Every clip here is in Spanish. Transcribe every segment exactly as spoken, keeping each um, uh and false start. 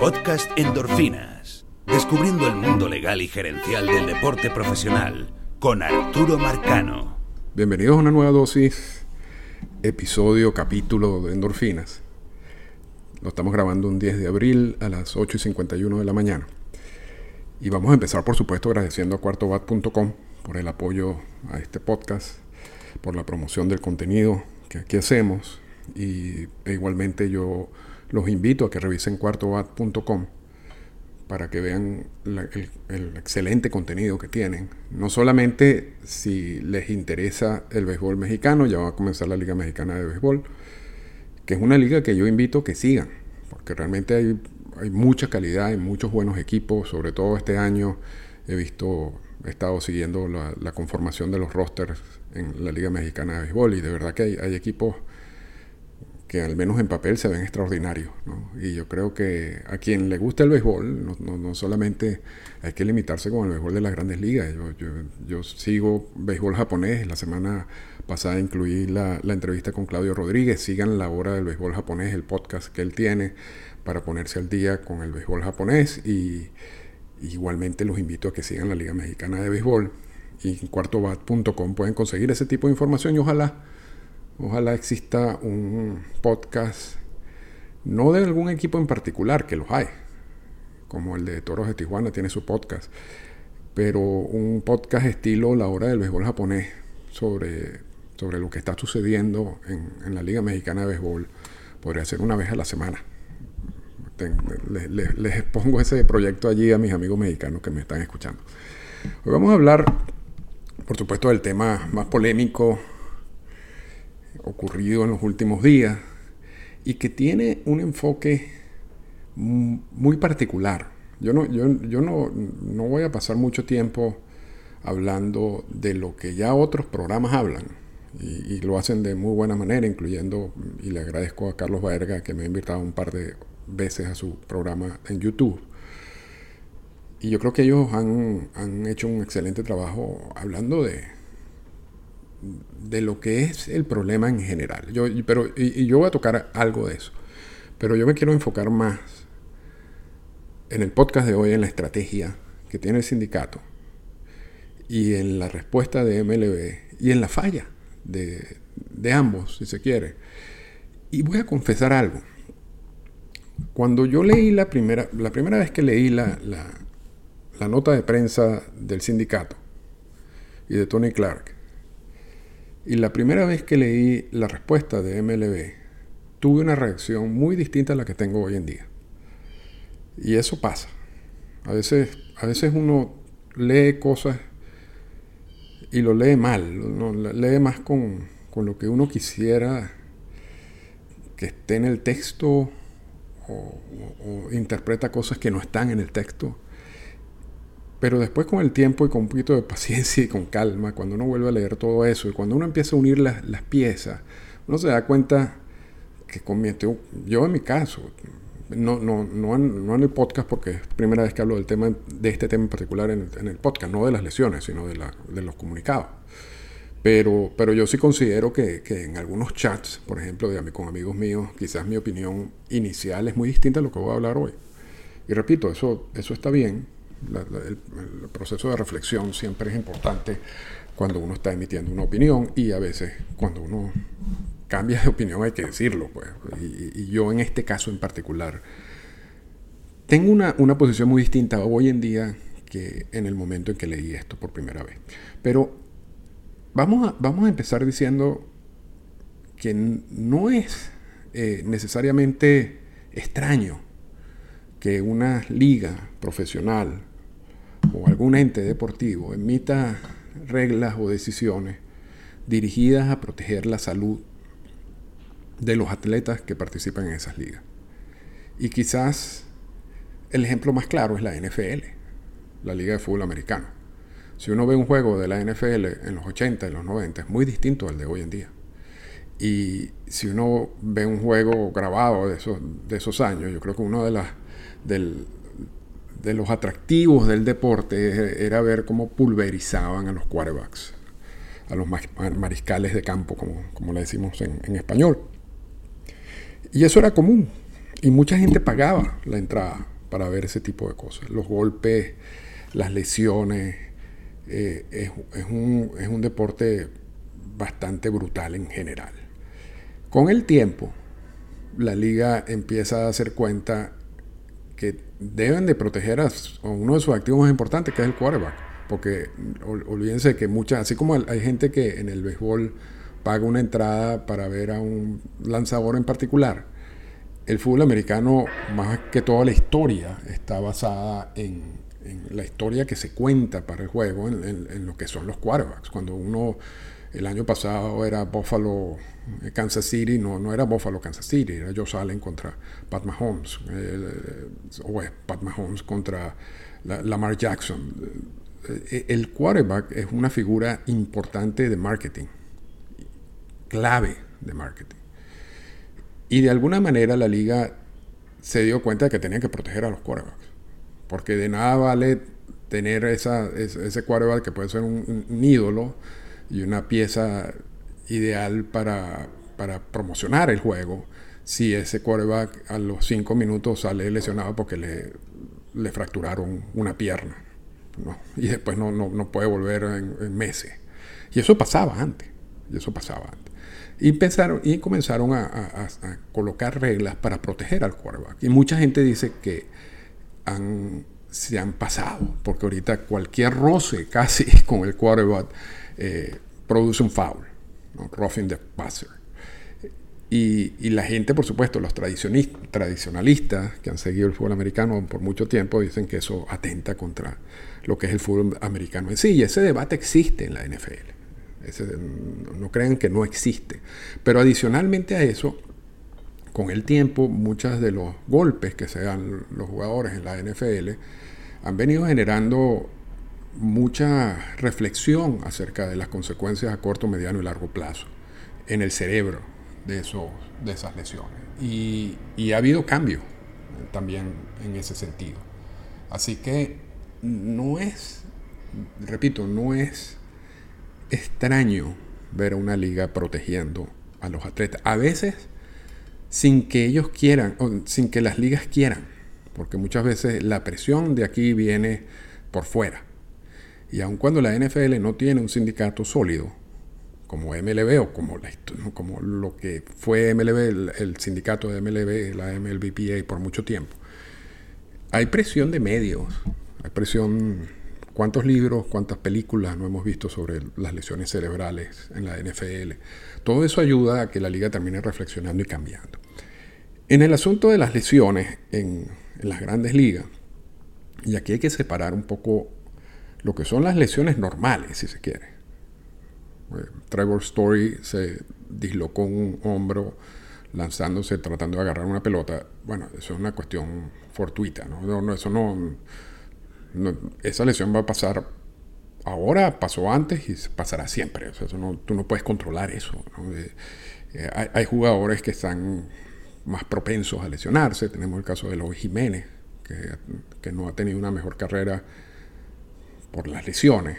Podcast Endorfinas. Descubriendo el mundo legal y gerencial del deporte profesional con Arturo Marcano. Bienvenidos a una nueva dosis, episodio, capítulo de Endorfinas. Lo estamos grabando un diez de abril a las ocho y cincuenta y uno de la mañana. Y vamos a empezar, por supuesto, agradeciendo a cuarto bat punto com por el apoyo a este podcast, por la promoción del contenido que aquí hacemos. Y e igualmente yo los invito a que revisen cuarto bat punto com para que vean la, el, el excelente contenido que tienen. No solamente si les interesa el béisbol mexicano, ya va a comenzar la Liga Mexicana de Béisbol, que es una liga que yo invito a que sigan, porque realmente hay, hay mucha calidad, hay muchos buenos equipos. Sobre todo este año he visto, he estado siguiendo la, la conformación de los rosters en la Liga Mexicana de Béisbol, y de verdad que hay, hay equipos que al menos en papel se ven extraordinarios, ¿no? Y yo creo que a quien le gusta el béisbol, no, no, no solamente hay que limitarse con el béisbol de las grandes ligas. Yo, yo, yo sigo béisbol japonés. La semana pasada incluí la, la entrevista con Claudio Rodríguez. Sigan La Hora del Béisbol Japonés, el podcast que él tiene para ponerse al día con el béisbol japonés. Y igualmente los invito a que sigan la Liga Mexicana de Béisbol. Y en cuarto bat punto com pueden conseguir ese tipo de información, y ojalá Ojalá exista un podcast, no de algún equipo en particular, que los hay, como el de Toros de Tijuana tiene su podcast, pero un podcast estilo La Hora del Béisbol Japonés sobre, sobre lo que está sucediendo en, en la Liga Mexicana de Béisbol. Podría ser una vez a la semana. Ten, les, les, les expongo ese proyecto allí a mis amigos mexicanos que me están escuchando. Hoy vamos a hablar, por supuesto, del tema más polémico ocurrido en los últimos días y que tiene un enfoque muy particular. Yo no, yo, yo no, no voy a pasar mucho tiempo hablando de lo que ya otros programas hablan, y, y lo hacen de muy buena manera, incluyendo, y le agradezco a Carlos Baerga que me ha invitado un par de veces a su programa en YouTube. Y yo creo que ellos han, han hecho un excelente trabajo hablando de de lo que es el problema en general. Yo, pero, y, y yo voy a tocar algo de eso, pero yo me quiero enfocar más en el podcast de hoy en la estrategia que tiene el sindicato, y en la respuesta de M L B, y en la falla de, de ambos, si se quiere. Y voy a confesar algo. Cuando yo leí la primera, la primera vez que leí la, la, la nota de prensa del sindicato y de Tony Clark, y la primera vez que leí la respuesta de M L B, tuve una reacción muy distinta a la que tengo hoy en día. Y eso pasa. A veces, a veces uno lee cosas y lo lee mal, ¿no? Lee más con, con lo que uno quisiera que esté en el texto, o, o, o interpreta cosas que no están en el texto. Pero después, con el tiempo y con un poquito de paciencia y con calma, cuando uno vuelve a leer todo eso y cuando uno empieza a unir las, las piezas, uno se da cuenta que cometió, yo en mi caso, no, no, no, en, no en el podcast, porque es la primera vez que hablo del tema, de este tema en particular en el, en el podcast, no de las lesiones, sino de, la, de los comunicados. Pero, pero yo sí considero que, que en algunos chats, por ejemplo, de, con amigos míos, quizás mi opinión inicial es muy distinta a lo que voy a hablar hoy. Y repito, eso, eso está bien. La, la, el, el proceso de reflexión siempre es importante cuando uno está emitiendo una opinión, y a veces cuando uno cambia de opinión hay que decirlo, pues. Y, y yo en este caso en particular tengo una, una posición muy distinta hoy en día que en el momento en que leí esto por primera vez. Pero vamos a, vamos a empezar diciendo que no es eh, necesariamente extraño que una liga profesional o algún ente deportivo emita reglas o decisiones dirigidas a proteger la salud de los atletas que participan en esas ligas. Y quizás el ejemplo más claro es la N F L, la Liga de Fútbol Americano. Si uno ve un juego de la N F L en los ochenta y los noventa, es muy distinto al de hoy en día. Y si uno ve un juego grabado de esos, de esos años, yo creo que uno de las del de los atractivos del deporte era ver cómo pulverizaban a los quarterbacks, a los mariscales de campo, como, como le decimos en, en español. Y eso era común. y mucha gente pagaba la entrada para ver ese tipo de cosas. Los golpes, las lesiones, eh, es, es, un, es un deporte bastante brutal en general. Con el tiempo, la liga empieza a darse cuenta que deben de proteger a uno de sus activos más importantes, que es el quarterback. Porque olvídense que muchas, así como hay gente que en el béisbol paga una entrada para ver a un lanzador en particular, el fútbol americano, más que toda la historia, está basada en, en la historia que se cuenta para el juego, en, en, en lo que son los quarterbacks. Cuando uno, el año pasado era Buffalo, Kansas City, no, no era Buffalo, Kansas City, era Josh Allen contra Pat Mahomes, eh, o eh, Pat Mahomes contra la, Lamar Jackson. El quarterback es una figura importante de marketing, clave de marketing. Y de alguna manera la liga se dio cuenta de que tenían que proteger a los quarterbacks. Porque de nada vale tener esa, ese quarterback que puede ser un, un ídolo y una pieza ideal para, para promocionar el juego, si ese quarterback a los cinco minutos sale lesionado porque le, le fracturaron una pierna, ¿no? Y después no, no, no puede volver en, en meses. Y eso pasaba antes. Y eso pasaba antes. Y, empezaron, y comenzaron a, a, a colocar reglas para proteger al quarterback. Y mucha gente dice que han, se han pasado, porque ahorita cualquier roce casi con el quarterback eh, produce un foul, ¿no? Roughing the passer. Y, y la gente, por supuesto, los tradicionalistas que han seguido el fútbol americano por mucho tiempo, dicen que eso atenta contra lo que es el fútbol americano en sí. Y ese debate existe en la N F L. Ese, no crean que no existe. Pero adicionalmente a eso, con el tiempo, muchos de los golpes que se dan los jugadores en la N F L han venido generando mucha reflexión acerca de las consecuencias a corto, mediano y largo plazo en el cerebro de, esos, de esas lesiones. Y, y ha habido cambios también en ese sentido. Así que no es, repito, no es extraño ver a una liga protegiendo a los atletas, a veces sin que ellos quieran, o sin que las ligas quieran, porque muchas veces la presión de aquí viene por fuera. Y aun cuando la N F L no tiene un sindicato sólido, como M L B o como, la, como lo que fue M L B, el, el sindicato de M L B, la M L B P A por mucho tiempo, hay presión de medios, hay presión. ¿Cuántos libros, cuántas películas no hemos visto sobre las lesiones cerebrales en la N F L? Todo eso ayuda a que la liga termine reflexionando y cambiando. En el asunto de las lesiones en, en las grandes ligas, y aquí hay que separar un poco lo que son las lesiones normales, si se quiere. Trevor Story se dislocó un hombro lanzándose, tratando de agarrar una pelota. Bueno, eso es una cuestión fortuita, ¿no? No, no, eso no... No, esa lesión va a pasar ahora, pasó antes y pasará siempre. O sea, eso no, tú no puedes controlar eso, ¿no? Eh, eh, hay, hay jugadores que están más propensos a lesionarse. Tenemos el caso de Eloy Jiménez, que, que no ha tenido una mejor carrera por las lesiones.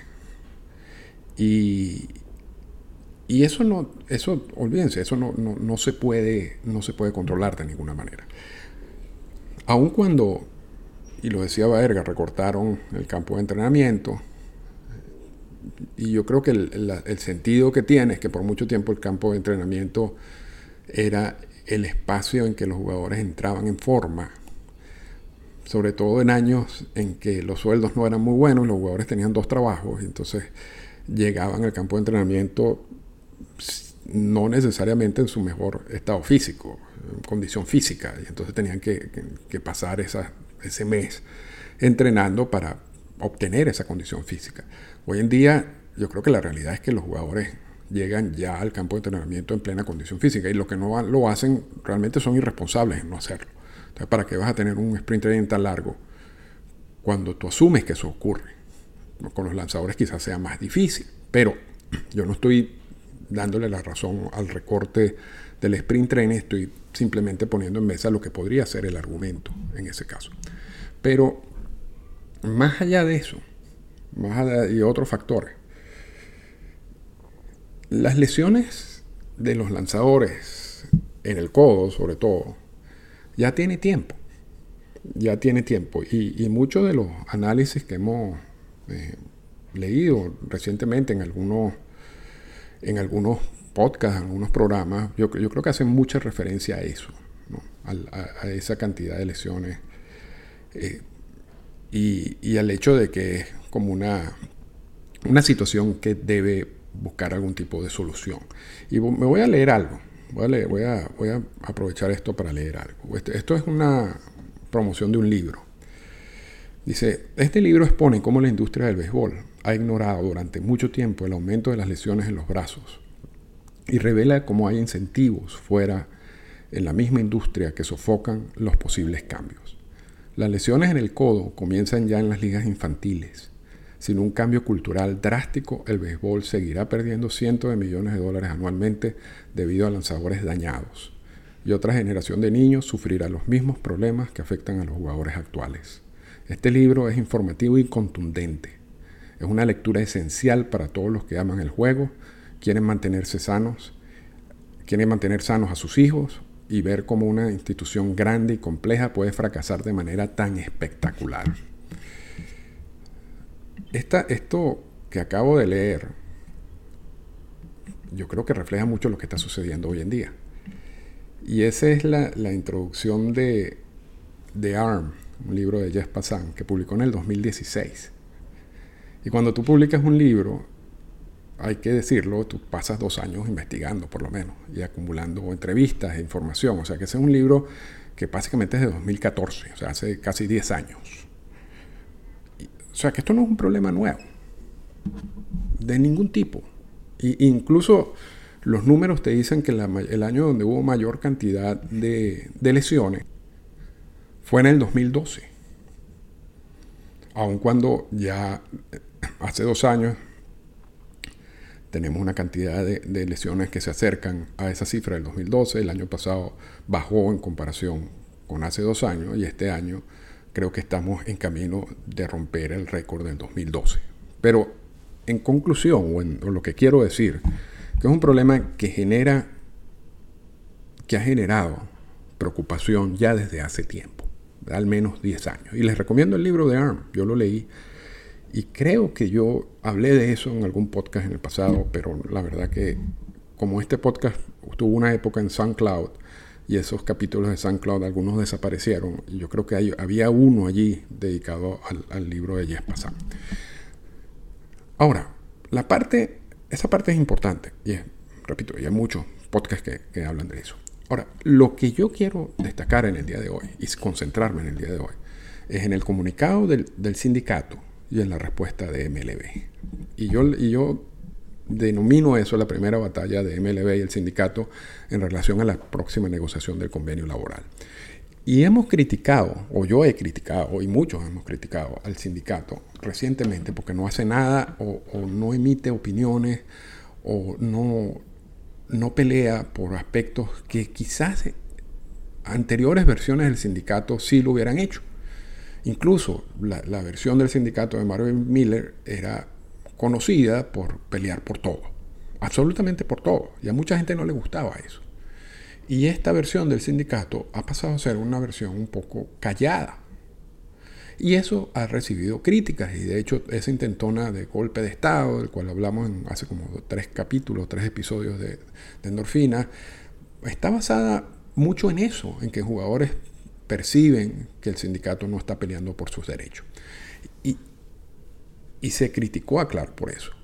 Y, y eso no, eso, olvídense, eso no, no, no se puede, no se puede controlar de ninguna manera. Aun cuando, y lo decía Baerga, recortaron el campo de entrenamiento. Y yo creo que el, el, el sentido que tiene es que por mucho tiempo el campo de entrenamiento era el espacio en que los jugadores entraban en forma. Sobre todo en años en que los sueldos no eran muy buenos, los jugadores tenían dos trabajos. Y entonces llegaban al campo de entrenamiento no necesariamente en su mejor estado físico, en condición física. Y entonces tenían que, que, que pasar esa... ese mes entrenando para obtener esa condición física. Hoy en día yo creo que la realidad es que los jugadores llegan ya al campo de entrenamiento en plena condición física y los que no lo hacen realmente son irresponsables en no hacerlo. Entonces, ¿para qué vas a tener un sprint training tan largo cuando tú asumes que eso ocurre? Con los lanzadores quizás sea más difícil, pero yo no estoy dándole la razón al recorte del sprint training, estoy simplemente poniendo en mesa lo que podría ser el argumento en ese caso. Pero más allá de eso, más allá de otros factores, las lesiones de los lanzadores en el codo, sobre todo, ya tiene tiempo. Ya tiene tiempo. Y, y muchos de los análisis que hemos eh, leído recientemente en algunos, en algunos podcasts, en algunos programas, yo, yo creo que hacen mucha referencia a eso, ¿no? a, a, a esa cantidad de lesiones. Eh, y, y al hecho de que es como una, una situación que debe buscar algún tipo de solución. Y me voy a leer algo. Voy a, leer, voy a, voy a aprovechar esto para leer algo. Esto, esto es una promoción de un libro. Dice, este libro expone cómo la industria del béisbol ha ignorado durante mucho tiempo el aumento de las lesiones en los brazos y revela cómo hay incentivos fuera en la misma industria que sofocan los posibles cambios. Las lesiones en el codo comienzan ya en las ligas infantiles. Sin un cambio cultural drástico, el béisbol seguirá perdiendo cientos de millones de dólares anualmente debido a lanzadores dañados. Y otra generación de niños sufrirá los mismos problemas que afectan a los jugadores actuales. Este libro es informativo y contundente. Es una lectura esencial para todos los que aman el juego, quieren mantenerse sanos, quieren mantener sanos a sus hijos y ver cómo una institución grande y compleja puede fracasar de manera tan espectacular. Esta, esto que acabo de leer, yo creo que refleja mucho lo que está sucediendo hoy en día. Y esa es la, la introducción de, de Arm, un libro de Jeff Passan, que publicó en el dos mil dieciséis. Y cuando tú publicas un libro, hay que decirlo, tú pasas dos años investigando por lo menos, y acumulando entrevistas e información. O sea que ese es un libro que básicamente es de dos mil catorce, o sea, hace casi diez años. O sea, que esto no es un problema nuevo, de ningún tipo. Y incluso los números te dicen que la, el año donde hubo mayor cantidad de, de lesiones fue en el dos mil doce. Aun cuando ya hace dos años tenemos una cantidad de, de lesiones que se acercan a esa cifra del dos mil doce. El año pasado bajó en comparación con hace dos años y este año creo que estamos en camino de romper el récord del dos mil doce. Pero en conclusión, o, en, o lo que quiero decir, que es un problema que genera, que ha generado preocupación ya desde hace tiempo, de al menos diez años. Y les recomiendo el libro de Arm, yo lo leí, y creo que yo hablé de eso en algún podcast en el pasado, pero la verdad que como este podcast tuvo una época en SoundCloud, y esos capítulos de SoundCloud, algunos desaparecieron. Y yo creo que hay, había uno allí dedicado al, al libro de Jeff Passan. Ahora, la parte, esa parte es importante. Y es, repito, hay muchos podcasts que, que hablan de eso. Ahora, lo que yo quiero destacar en el día de hoy, y concentrarme en el día de hoy, es en el comunicado del, del sindicato y en la respuesta de M L B. Y yo... Y yo denomino eso la primera batalla de M L B y el sindicato en relación a la próxima negociación del convenio laboral. Y hemos criticado, o yo he criticado, y muchos hemos criticado al sindicato recientemente porque no hace nada o, o no emite opiniones o no, no pelea por aspectos que quizás anteriores versiones del sindicato sí lo hubieran hecho. Incluso la, la versión del sindicato de Marvin Miller era conocida por pelear por todo, absolutamente por todo, y a mucha gente no le gustaba eso. Y esta versión del sindicato ha pasado a ser una versión un poco callada, y eso ha recibido críticas, y de hecho esa intentona de golpe de estado, del cual hablamos en hace como tres capítulos, tres episodios de, de Endorfina, está basada mucho en eso, en que jugadores perciben que el sindicato no está peleando por sus derechos. Y Y se criticó a Clark por eso.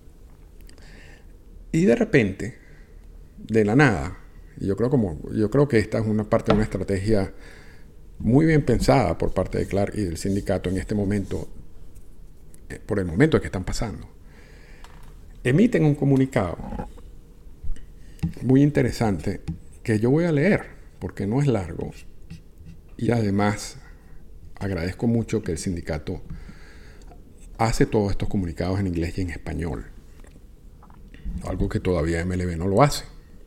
Y de repente, de la nada, y yo creo, como, yo creo que esta es una parte de una estrategia muy bien pensada por parte de Clark y del sindicato en este momento, por el momento que están pasando. Emiten un comunicado muy interesante que yo voy a leer, porque no es largo. Y además, agradezco mucho que el sindicato hace todos estos comunicados en inglés y en español, algo que todavía M L B no lo hace,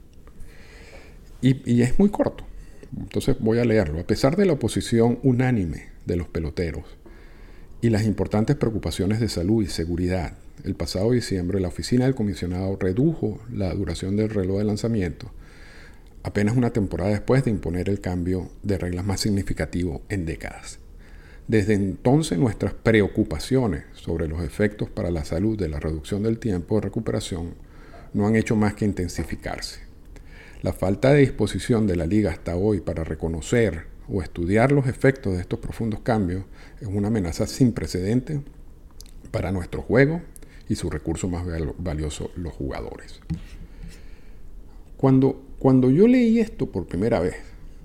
y, y es muy corto, entonces voy a leerlo. A pesar de la oposición unánime de los peloteros y las importantes preocupaciones de salud y seguridad, el pasado diciembre la oficina del comisionado redujo la duración del reloj de lanzamiento apenas una temporada después de imponer el cambio de reglas más significativo en décadas. Desde entonces nuestras preocupaciones sobre los efectos para la salud de la reducción del tiempo de recuperación no han hecho más que intensificarse. La falta de disposición de la Liga hasta hoy para reconocer o estudiar los efectos de estos profundos cambios es una amenaza sin precedentes para nuestro juego y su recurso más valioso, los jugadores. Cuando, cuando yo leí esto por primera vez,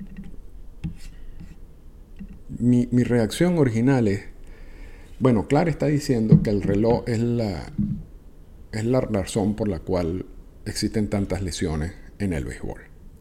mi, mi reacción original es, bueno, Clark está diciendo que el reloj es la, es la razón por la cual existen tantas lesiones en el béisbol.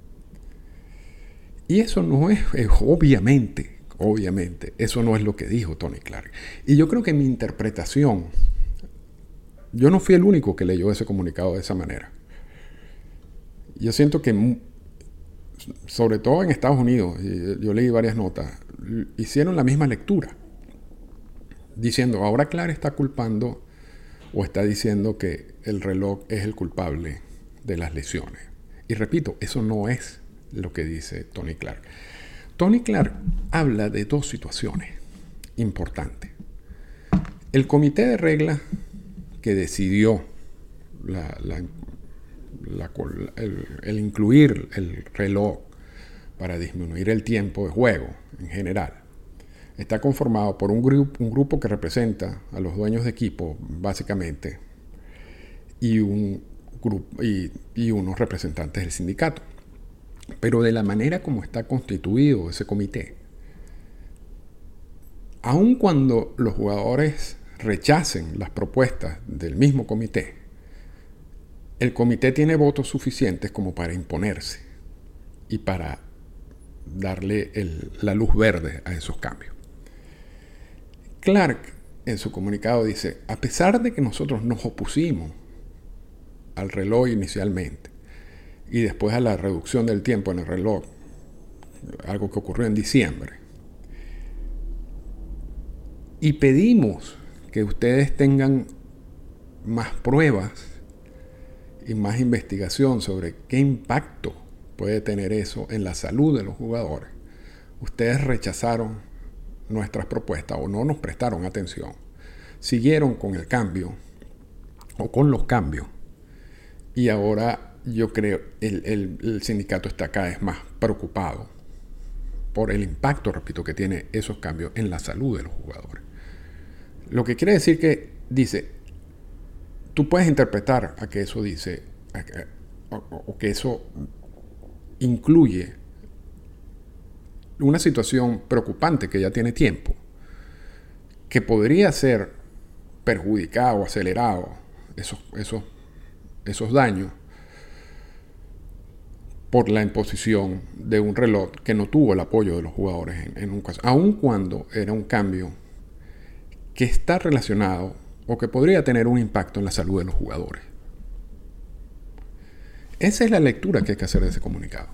Y eso no es, es obviamente, obviamente, eso no es lo que dijo Tony Clark. Y yo creo que mi interpretación, yo no fui el único que leyó ese comunicado de esa manera. Yo siento que, sobre todo en Estados Unidos, yo leí varias notas, hicieron la misma lectura, diciendo, ahora Clark está culpando o está diciendo que el reloj es el culpable de las lesiones. Y repito, eso no es lo que dice Tony Clark. Tony Clark habla de dos situaciones importantes. El comité de reglas que decidió la, la, la, el, el incluir el reloj para disminuir el tiempo de juego en general, está conformado por un grupo, un grupo que representa a los dueños de equipo, básicamente, y, un grupo, y, y unos representantes del sindicato. Pero de la manera como está constituido ese comité, aun cuando los jugadores rechacen las propuestas del mismo comité, el comité tiene votos suficientes como para imponerse y para darle el, la luz verde a esos cambios. Clark en su comunicado dice, a pesar de que nosotros nos opusimos al reloj inicialmente y después a la reducción del tiempo en el reloj, algo que ocurrió en diciembre, y pedimos que ustedes tengan más pruebas y más investigación sobre qué impacto puede tener eso en la salud de los jugadores, ustedes rechazaron nuestras propuestas o no nos prestaron atención, siguieron con el cambio o con los cambios, y ahora yo creo el, el, el sindicato está cada vez más preocupado por el impacto, repito, que tiene esos cambios en la salud de los jugadores. Lo que quiere decir que dice, tú puedes interpretar a que eso dice, a que, o, o que eso incluye una situación preocupante que ya tiene tiempo, que podría ser perjudicado o acelerado esos, esos, esos daños por la imposición de un reloj que no tuvo el apoyo de los jugadores en, en un caso, aun cuando era un cambio que está relacionado o que podría tener un impacto en la salud de los jugadores. Esa es la lectura que hay que hacer de ese comunicado.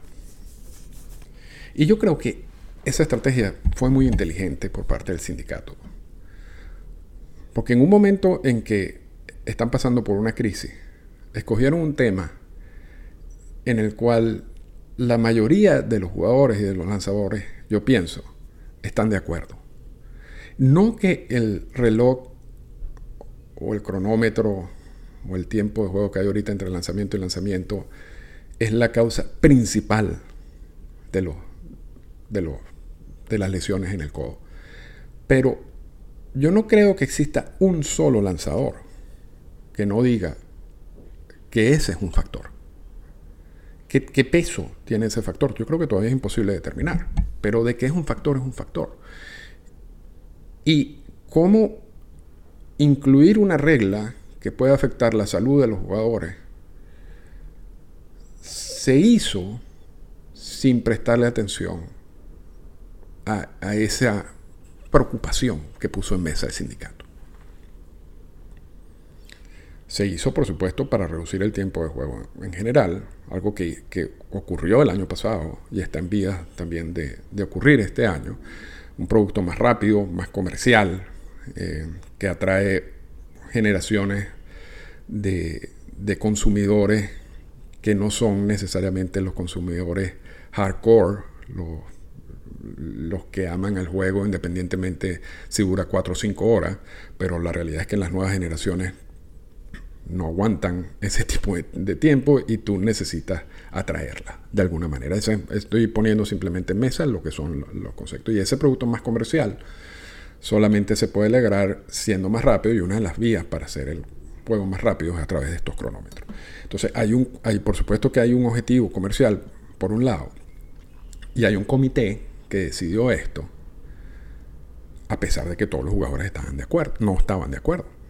Y yo creo que esa estrategia fue muy inteligente por parte del sindicato. Porque en un momento en que están pasando por una crisis, escogieron un tema en el cual la mayoría de los jugadores y de los lanzadores, yo pienso, están de acuerdo. No que el reloj o el cronómetro o el tiempo de juego que hay ahorita entre lanzamiento y lanzamiento es la causa principal de, los, de, los, de las lesiones en el codo. Pero yo no creo que exista un solo lanzador que no diga que ese es un factor. ¿Qué, qué peso tiene ese factor? Yo creo que todavía es imposible determinar. Pero de que es un factor, es un factor. Y cómo incluir una regla que pueda afectar la salud de los jugadores se hizo sin prestarle atención a, a esa preocupación que puso en mesa el sindicato. Se hizo, por supuesto, para reducir el tiempo de juego en general, algo que, que ocurrió el año pasado y está en vías también de, de ocurrir este año. Un producto más rápido, más comercial, eh, que atrae generaciones de, de consumidores que no son necesariamente los consumidores hardcore, los, los que aman el juego independientemente si dura cuatro o cinco horas, pero la realidad es que las nuevas generaciones no aguantan ese tipo de, de tiempo y tú necesitas atraerla de alguna manera. Ese, estoy poniendo simplemente en mesa lo que son los, los conceptos. Y ese producto más comercial solamente se puede lograr siendo más rápido, y una de las vías para hacer el juego más rápido es a través de estos cronómetros. Entonces, hay un, hay, por supuesto que hay un objetivo comercial por un lado, y hay un comité que decidió esto, a pesar de que todos los jugadores estaban de acuerdo, no estaban de acuerdo.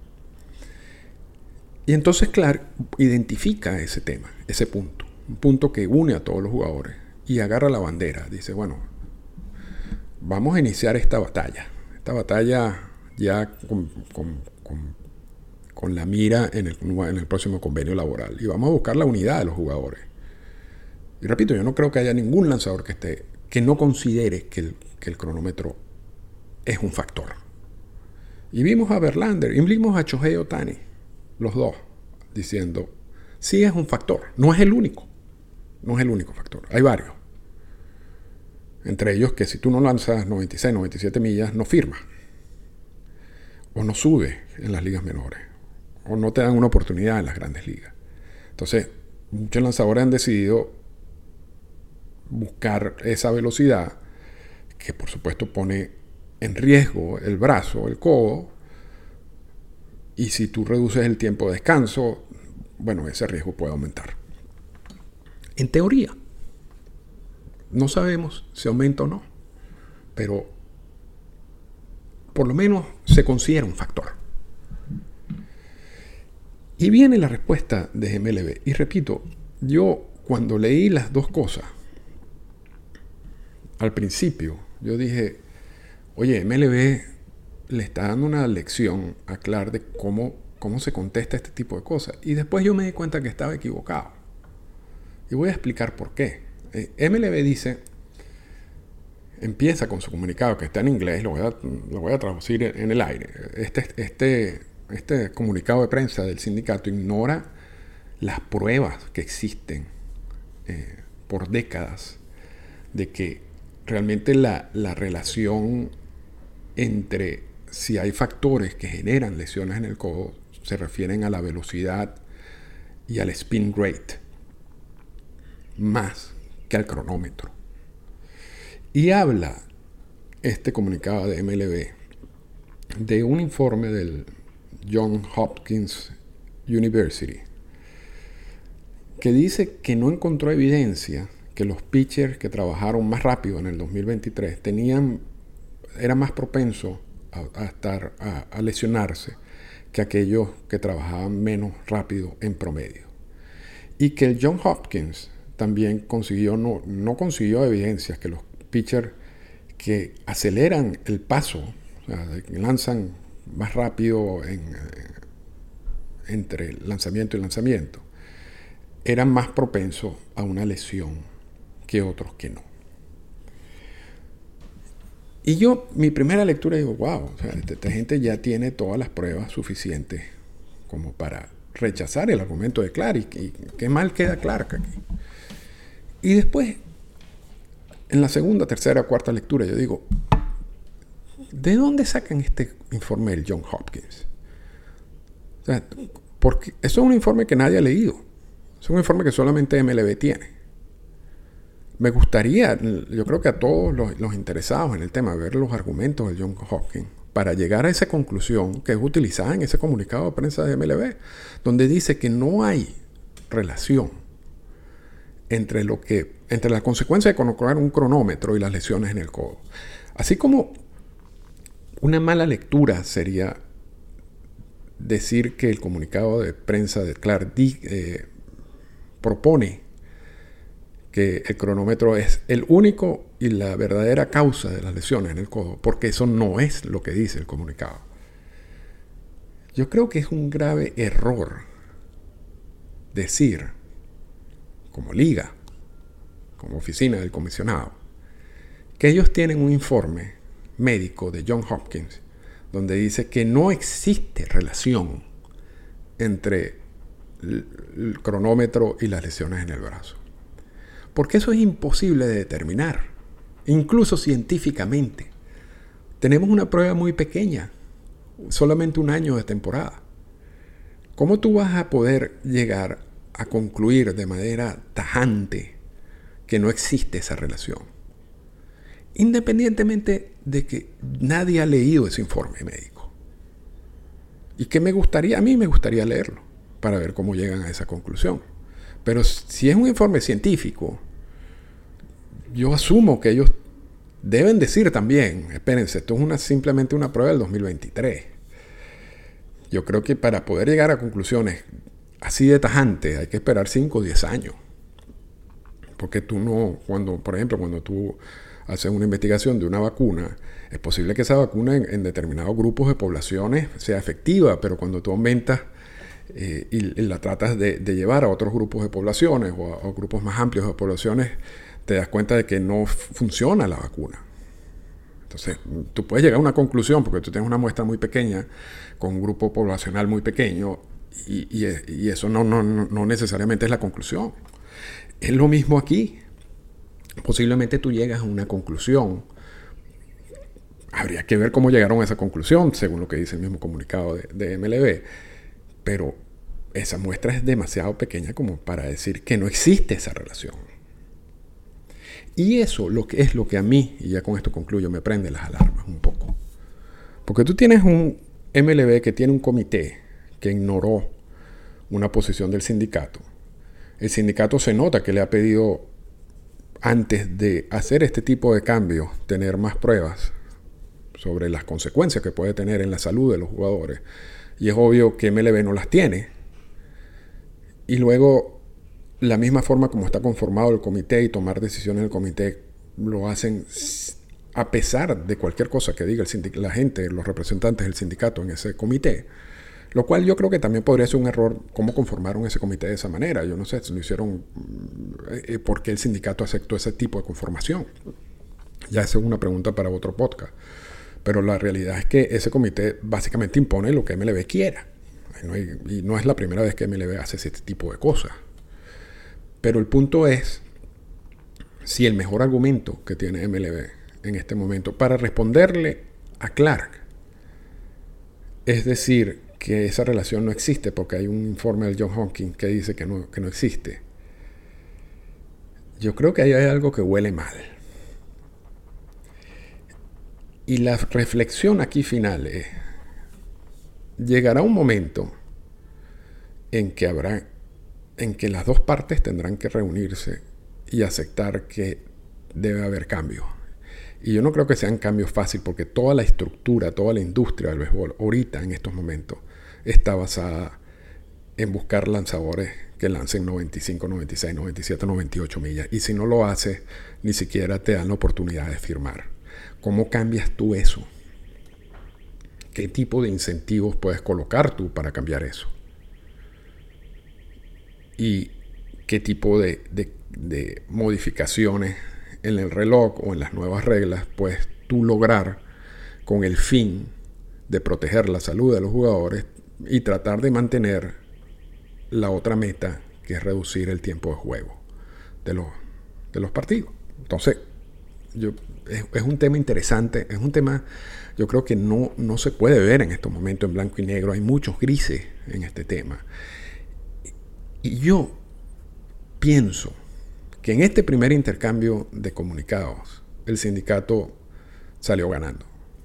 Y entonces Clark identifica ese tema, ese punto, un punto que une a todos los jugadores y agarra la bandera. Dice, bueno, vamos a iniciar esta batalla. Esta batalla ya con, con, con, con la mira en el, en el próximo convenio laboral. Y vamos a buscar la unidad de los jugadores. Y repito, yo no creo que haya ningún lanzador que esté, que no considere que el, que el cronómetro es un factor. Y vimos a Verlander, y vimos a Shohei Ohtani, los dos, diciendo, sí es un factor, no es el único, no es el único factor, hay varios. Entre ellos que si tú no lanzas noventa y seis, noventa y siete millas, no firmas, o no subes en las ligas menores, o no te dan una oportunidad en las grandes ligas. Entonces, muchos lanzadores han decidido buscar esa velocidad, que por supuesto pone en riesgo el brazo, el codo. Y si tú reduces el tiempo de descanso, bueno, ese riesgo puede aumentar. En teoría, no sabemos si aumenta o no, pero por lo menos se considera un factor. Y viene la respuesta de M L B. Y repito, yo cuando leí las dos cosas, al principio, yo dije, oye, M L B le está dando una lección a Clark de cómo, cómo se contesta este tipo de cosas. Y después yo me di cuenta que estaba equivocado. Y voy a explicar por qué. Eh, M L B dice, empieza con su comunicado, que está en inglés, lo voy a, lo voy a traducir en el aire. Este, este, este comunicado de prensa del sindicato ignora las pruebas que existen eh, por décadas de que realmente la, la relación entre si hay factores que generan lesiones en el codo se refieren a la velocidad y al spin rate más que al cronómetro. Y habla este comunicado de M L B de un informe del Johns Hopkins University que dice que no encontró evidencia que los pitchers que trabajaron más rápido en el dos mil veintitrés tenían, eran más propensos a, a, estar, a, a lesionarse que aquellos que trabajaban menos rápido en promedio. Y que el Johns Hopkins también consiguió, no, no consiguió evidencias que los pitchers que aceleran el paso, o sea, lanzan más rápido en, entre lanzamiento y lanzamiento, eran más propensos a una lesión que otros que no. Y yo, mi primera lectura, digo, wow, o sea, esta gente ya tiene todas las pruebas suficientes como para rechazar el argumento de Clark. Y, y qué mal queda Clark aquí. Y después, en la segunda, tercera, cuarta lectura, yo digo, ¿de dónde sacan este informe del Johns Hopkins? O sea, porque eso es un informe que nadie ha leído. Es un informe que solamente M L B tiene. Me gustaría, yo creo que a todos los, los interesados en el tema, ver los argumentos del Johns Hopkins para llegar a esa conclusión que es utilizada en ese comunicado de prensa de M L B, donde dice que no hay relación entre lo que entre la consecuencia de colocar un cronómetro y las lesiones en el codo. Así como una mala lectura sería decir que el comunicado de prensa de Clark eh, propone que el cronómetro es el único y la verdadera causa de las lesiones en el codo, porque eso no es lo que dice el comunicado. Yo creo que es un grave error decir, como liga, como oficina del comisionado, que ellos tienen un informe médico de Johns Hopkins donde dice que no existe relación entre el cronómetro y las lesiones en el brazo. Porque eso es imposible de determinar, incluso científicamente. Tenemos una prueba muy pequeña, solamente un año de temporada. ¿Cómo tú vas a poder llegar a concluir de manera tajante que no existe esa relación? Independientemente de que nadie ha leído ese informe médico. Y que me gustaría, a mí me gustaría leerlo para ver cómo llegan a esa conclusión. Pero si es un informe científico, yo asumo que ellos deben decir también, espérense, esto es una, simplemente una prueba del dos mil veintitrés. Yo creo que para poder llegar a conclusiones así de tajantes hay que esperar cinco o diez años. Porque tú no, cuando, por ejemplo, cuando tú haces una investigación de una vacuna, es posible que esa vacuna en, en determinados grupos de poblaciones sea efectiva, pero cuando tú aumentas eh, y, y la tratas de, de llevar a otros grupos de poblaciones o a, a grupos más amplios de poblaciones, te das cuenta de que no funciona la vacuna. Entonces, tú puedes llegar a una conclusión porque tú tienes una muestra muy pequeña con un grupo poblacional muy pequeño y, y, y eso no, no, no necesariamente es la conclusión. Es lo mismo aquí. Posiblemente tú llegas a una conclusión. Habría que ver cómo llegaron a esa conclusión, según lo que dice el mismo comunicado de, de M L B. Pero esa muestra es demasiado pequeña como para decir que no existe esa relación. Y eso lo que es lo que a mí, y ya con esto concluyo, me prende las alarmas un poco. Porque tú tienes un M L B que tiene un comité que ignoró una posición del sindicato. El sindicato se nota que le ha pedido, antes de hacer este tipo de cambios, tener más pruebas sobre las consecuencias que puede tener en la salud de los jugadores. Y es obvio que M L B no las tiene. Y luego, la misma forma como está conformado el comité y tomar decisiones del comité, lo hacen a pesar de cualquier cosa que diga el sindic- la gente, los representantes del sindicato en ese comité. Lo cual yo creo que también podría ser un error cómo conformaron ese comité de esa manera. Yo no sé si lo hicieron eh, por qué el sindicato aceptó ese tipo de conformación. Ya esa es una pregunta para otro podcast. Pero la realidad es que ese comité básicamente impone lo que M L B quiera. Y no, hay, y no es la primera vez que M L B hace ese tipo de cosas. Pero el punto es si el mejor argumento que tiene M L B en este momento para responderle a Clark es decir que esa relación no existe porque hay un informe del John Hopkins que dice que no, que no existe. Yo creo que ahí hay algo que huele mal. Y la reflexión aquí final es, llegará un momento en que habrá, en que las dos partes tendrán que reunirse y aceptar que debe haber cambios. Y yo no creo que sean cambios fáciles porque toda la estructura, toda la industria del béisbol ahorita en estos momentos está basada en buscar lanzadores que lancen noventa y cinco, noventa y seis, noventa y siete, noventa y ocho millas. Y si no lo haces, ni siquiera te dan la oportunidad de firmar. ¿Cómo cambias tú eso? ¿Qué tipo de incentivos puedes colocar tú para cambiar eso? ¿Y qué tipo de, de, de modificaciones en el reloj o en las nuevas reglas puedes tú lograr con el fin de proteger la salud de los jugadores y tratar de mantener la otra meta, que es reducir el tiempo de juego de los, de los partidos? Entonces, yo, es, es un tema interesante, es un tema, yo creo que no, no se puede ver en estos momentos en blanco y negro, hay muchos grises en este tema. Y yo pienso que en este primer intercambio de comunicados, el sindicato salió ganando.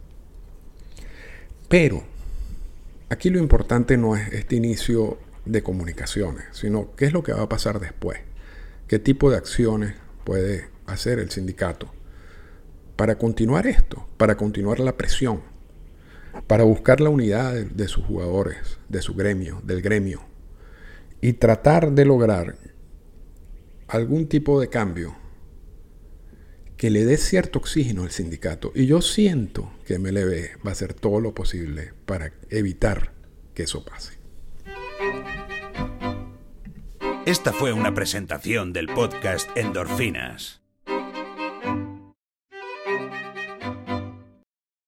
Pero aquí lo importante no es este inicio de comunicaciones, sino qué es lo que va a pasar después. ¿Qué tipo de acciones puede hacer el sindicato para continuar esto, para continuar la presión, para buscar la unidad de, de sus jugadores, de su gremio, del gremio, y tratar de lograr algún tipo de cambio que le dé cierto oxígeno al sindicato? Y yo siento que M L B va a hacer todo lo posible para evitar que eso pase. Esta fue una presentación del podcast Endorfinas.